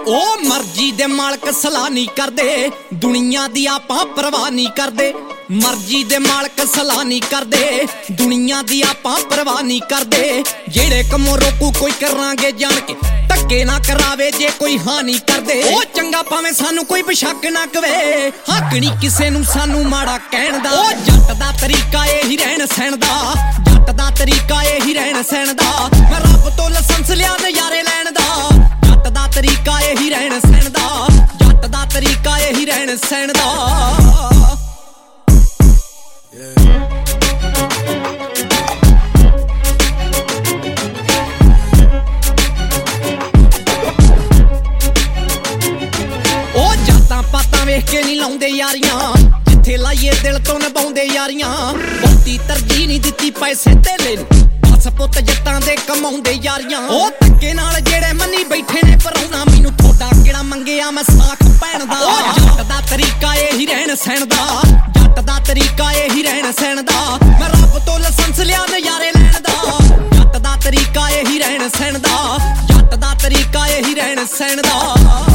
ਉਹ ਮਰਜ਼ੀ ਦੇ ਮਾਲਕ ਸਲਾਹ ਨਹੀਂ ਕਰਦੇ, ਦੁਨੀਆ ਦੀ ਆਪਾਂ ਪਰਵਾਹ ਨਹੀਂ ਕਰਦੇ। ਮਰਜ਼ੀ ਦੇ ਮਾਲਕ ਸਲਾਹ ਨਹੀਂ ਕਰਦੇ, ਦੁਨੀਆ ਦੀ ਆਪਾਂ ਪਰਵਾਹ ਨਹੀਂ ਕਰਦੇ। ਜਿਹੜੇ ਕੰਮੋਂ ਰੋਕੂ ਕੋਈ ਕਰਾਂਗੇ ਜਾਣ ਕੇ, ਧੱਕੇ ਨਾ ਕਰਾਵੇ ਜੇ ਕੋਈ ਹਾਨੀ ਕਰਦੇ। ਉਹ ਚੰਗਾ ਭਾਵੇਂ ਸਾਨੂੰ ਕੋਈ ਬਸ਼ੱਕ ਨਾ ਕਵੇ, ਹੱਕ ਨਹੀਂ ਕਿਸੇ ਨੂੰ ਸਾਨੂੰ ਮਾੜਾ ਕਹਿਣ ਦਾ। ਉਹ ਜੱਟ ਦਾ ਤਰੀਕਾ ਇਹੀ ਰਹਿਣ ਸਹਿਣ ਦਾ, ਜੱਟ ਦਾ ਤਰੀਕਾ ਇਹੀ ਰਹਿਣ ਸਹਿਣ ਦਾ। ਮੈਂ ਰੱਬ ਤੋਂ ਲਾਇਸੈਂਸ ਲਿਆ ਨਜ਼ਾਰੇ ਲੈਣ ਦਾ, ਜੱਟ ਦਾ ਤਰੀਕਾ ਇਹੀ ਰਹਿਣ ਸਹਿਣ ਦਾ, ਜੱਟ ਦਾ ਤਰੀਕਾ ਇਹੀ ਰਹਿਣ ਸਹਿਣ ਦਾ। ਉਹ ਜਾਤਾਂ ਪਾਤਾਂ ਵੇਖ ਕੇ ਨਹੀਂ ਲਾਉਂਦੇ ਯਾਰੀਆਂ, ਜਿੱਥੇ ਲਾਈਏ ਦਿਲ ਤੋਂ ਨਿਭਾਉਂਦੇ ਯਾਰੀਆਂ। ਬਹੁਤੀ ਤਰਜੀਹ ਨਹੀਂ ਦਿੱਤੀ ਪੈਸੇ ਧੇਲੇ ਨੂੰ, ਬਸ ਪੁੱਤ ਜੱਟਾਂ ਦੇ ਕਮਾਉਂਦੇ ਯਾਰੀਆਂ। ਉਹ ਧੱਕੇ ਨਾਲ ਜਿਹੜੇ ਮੰਨੀ ਬੈਠੇ ਨੇ ਪਰਾਉਣਾ, ਮੈਨੂੰ ਥੋੜਾ ਕਿਹੜਾ ਮੰਗਿਆ ਮੈਂ ਸਾਖ ਪੈਣ ਦਾ। ਉਹ ਜੱਟ ਦਾ ਤਰੀਕਾ ਇਹੀ ਰਹਿਣ ਸਹਿਣ ਦਾ, ਜੱਟ ਦਾ ਤਰੀਕਾ ਇਹੀ ਰਹਿਣ ਸਹਿਣ ਦਾ। ਮੈਂ ਰੱਬ ਤੋਂ ਲਾਇਸੈਂਸ ਲਿਆ ਨਜ਼ਾਰੇ ਲੈਣ ਦਾ, ਜੱਟ ਦਾ ਤਰੀਕਾ ਇਹੀ ਰਹਿਣ ਸਹਿਣ ਦਾ, ਜੱਟ ਦਾ ਤਰੀਕਾ ਇਹੀ ਰਹਿਣ ਸਹਿਣ ਦਾ।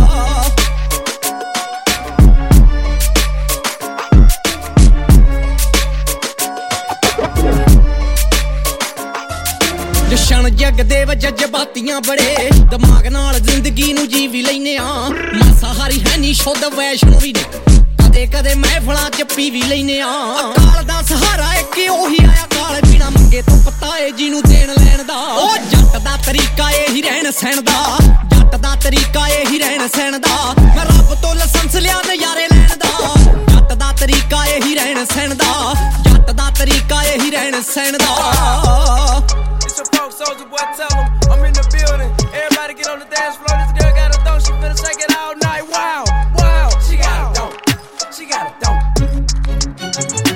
ਜਸ਼ਨ ਜਗਦੇਵ ਜਜ਼ਬਾਤੀਆਂ ਬੜੇ, ਦਿਮਾਗ ਨਾਲ ਜ਼ਿੰਦਗੀ ਨੂੰ ਜੀ ਵੀ ਲੈਨੇ ਆ। ਮਾਸਾਹਾਰੀ ਹੈ ਨੀ ਸ਼ੁੱਧ ਵੈਸ਼ਨੂ ਵੀ ਨੇ, ਕਦੇ ਕਦੇ ਮਹਿਫਲਾਂ ਚ ਪੀ ਵੀ ਲੈਨੇ ਆ। ਅਕਾਲ ਦਾ ਸਹਾਰਾ ਇੱਕ ਉਹੀ ਆਇਆ ਕਾਲ, ਬਿਨਾ ਮੰਗੇ ਤੋਂ ਪਤਾ ਏ ਜਿਹਨੂੰ ਦੇਣ ਲੈਣ ਦਾ। ਉਹ ਜੱਟ ਦਾ ਤਰੀਕਾ ਇਹੀ ਰਹਿਣ ਸਹਿਣ ਦਾ, ਜੱਟ ਦਾ ਤਰੀਕਾ ਇਹੀ ਰਹਿਣ ਸਹਿਣ ਦਾ। ਮੈਂ ਰੱਬ ਤੋਂ ਲਾਇਸੈਂਸ ਲਿਆ ਨਜ਼ਾਰੇ ਲੈਣ ਦਾ, ਜੱਟ ਦਾ ਤਰੀਕਾ ਇਹੀ ਰਹਿਣ ਸਹਿਣ ਦਾ, ਜੱਟ ਦਾ ਤਰੀਕਾ ਇਹੀ ਰਹਿਣ ਸਹਿਣ ਦਾ। Soulja Boy, tell him I'm in the building. Everybody get on the dance floor. This girl got a thong, she finna shake it all night. Wow, wow, she got a thong, she got a thong.